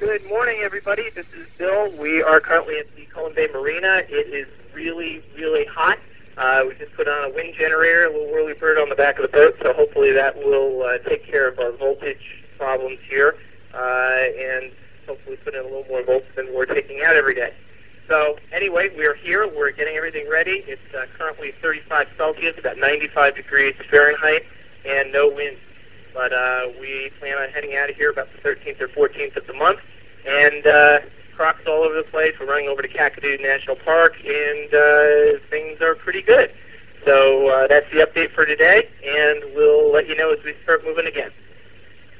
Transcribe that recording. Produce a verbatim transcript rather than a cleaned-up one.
Good morning, everybody. This is Bill. We are currently at the Cullen Bay Marina. It is really, really hot. Uh, we just put on a wind generator, a little whirly bird on the back of the boat, so hopefully that will uh, take care of our voltage problems here, uh, and hopefully put in a little more volts than we're taking out every day. So anyway, we're here. We're getting everything ready. It's uh, currently thirty-five Celsius, about ninety-five degrees Fahrenheit, and no wind. But uh, we plan on heading out of here about the thirteenth or fourteenth of the month. And uh, crocs all over the place. We're running over to Kakadu National Park, and uh, things are pretty good. So uh, that's the update for today, and we'll let you know as we start moving again.